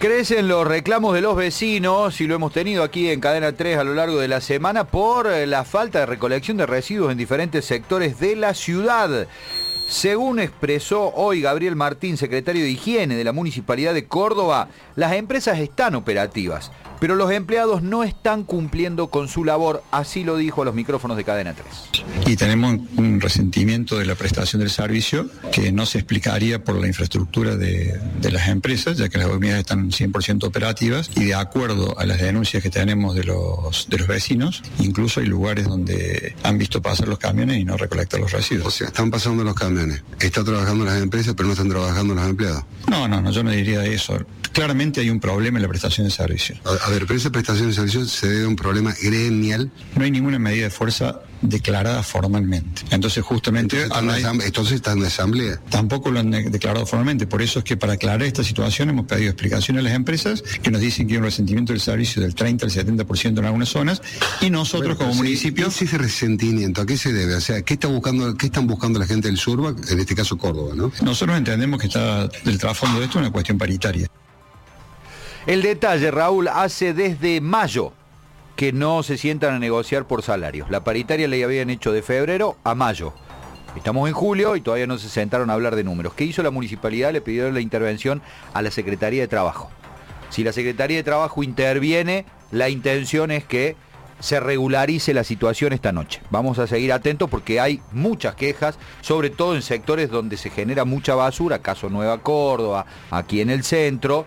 Crecen los reclamos de los vecinos, y lo hemos tenido aquí en Cadena 3 a lo largo de la semana, por la falta de recolección de residuos en diferentes sectores de la ciudad. Según expresó hoy Gabriel Martín, secretario de Higiene de la Municipalidad de Córdoba, las empresas están operativas, pero los empleados no están cumpliendo con su labor, así lo dijo a los micrófonos de Cadena 3. Y tenemos un resentimiento de la prestación del servicio que no se explicaría por la infraestructura de las empresas, ya que las unidades están 100% operativas, y de acuerdo a las denuncias que tenemos de los vecinos, incluso hay lugares donde han visto pasar los camiones y no recolectan los residuos. O sea, están pasando los camiones, están trabajando las empresas, pero no están trabajando los empleados. No, yo no diría eso. Claramente hay un problema en la prestación de servicio. A ver, pero esa prestación de servicio se debe a un problema gremial. No hay ninguna medida de fuerza declarada formalmente. Entonces, justamente... Entonces están en asamblea. Tampoco lo han declarado formalmente. Por eso es que para aclarar esta situación hemos pedido explicaciones a las empresas que nos dicen que hay un resentimiento del servicio del 30 al 70% en algunas zonas, y nosotros como municipio... ¿Qué es ese resentimiento? ¿A qué se debe? O sea, ¿qué están buscando la gente del Surba, en este caso Córdoba, ¿no? Nosotros entendemos que está del trasfondo de esto una cuestión paritaria. El detalle, Raúl, hace desde mayo que no se sientan a negociar por salarios. La paritaria la habían hecho de febrero a mayo. Estamos en julio y todavía no se sentaron a hablar de números. ¿Qué hizo la municipalidad? Le pidió la intervención a la Secretaría de Trabajo. Si la Secretaría de Trabajo interviene, la intención es que se regularice la situación esta noche. Vamos a seguir atentos porque hay muchas quejas, sobre todo en sectores donde se genera mucha basura, caso Nueva Córdoba, aquí en el centro,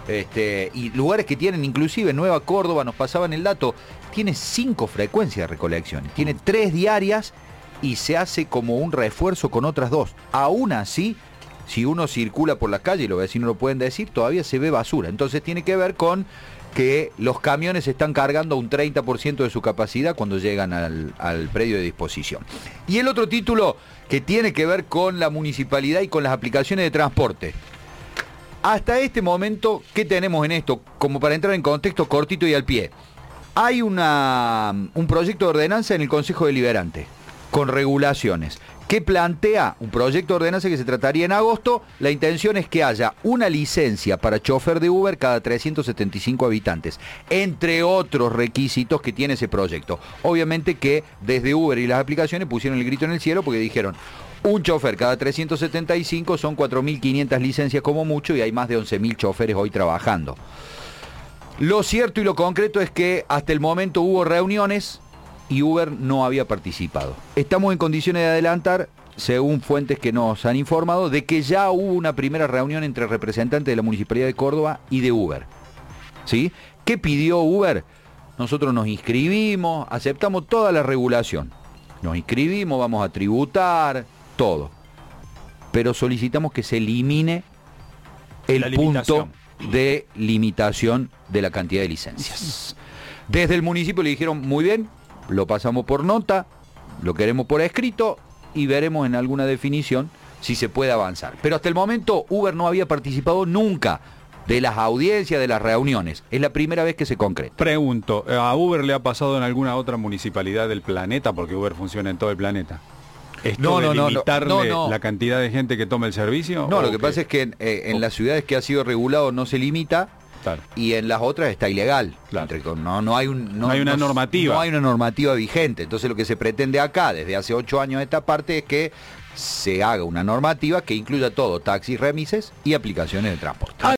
y lugares que tienen, inclusive Nueva Córdoba, nos pasaban el dato, tiene 5 frecuencias de recolecciones, tiene 3 diarias y se hace como un refuerzo con otras 2. Aún así, si uno circula por la calle, y los vecinos lo pueden decir, todavía se ve basura. Entonces tiene que ver con que los camiones están cargando un 30% de su capacidad cuando llegan al predio de disposición. Y el otro título que tiene que ver con la municipalidad y con las aplicaciones de transporte. Hasta este momento, ¿qué tenemos en esto? Como para entrar en contexto cortito y al pie. Hay un proyecto de ordenanza en el Consejo Deliberante, con regulaciones, que plantea un proyecto de ordenanza que se trataría en agosto. La intención es que haya una licencia para chofer de Uber cada 375 habitantes, entre otros requisitos que tiene ese proyecto. Obviamente que desde Uber y las aplicaciones pusieron el grito en el cielo porque dijeron: un chofer cada 375 son 4.500 licencias como mucho, y hay más de 11.000 choferes hoy trabajando. Lo cierto y lo concreto es que hasta el momento hubo reuniones y Uber no había participado. Estamos en condiciones de adelantar, según fuentes que nos han informado, de que ya hubo una primera reunión entre representantes de la Municipalidad de Córdoba y de Uber. ¿Sí? ¿Qué pidió Uber? Nosotros nos inscribimos, aceptamos toda la regulación. Nos inscribimos, vamos a tributar, todo. Pero solicitamos que se elimine el punto de limitación de la cantidad de licencias. Desde el municipio le dijeron: muy bien, lo pasamos por nota, lo queremos por escrito y veremos en alguna definición si se puede avanzar. Pero hasta el momento Uber no había participado nunca de las audiencias, de las reuniones. Es la primera vez que se concreta. Pregunto, ¿a Uber le ha pasado en alguna otra municipalidad del planeta? Porque Uber funciona en todo el planeta. ¿Esto de limitarle la cantidad de gente que toma el servicio? No, lo que pasa es que en las ciudades que ha sido regulado no se limita. Claro. Y en las otras está ilegal. Claro. No hay una normativa. No hay una normativa vigente. Entonces lo que se pretende acá, desde hace 8 años esta parte, es que se haga una normativa que incluya todo: taxis, remises y aplicaciones de transporte.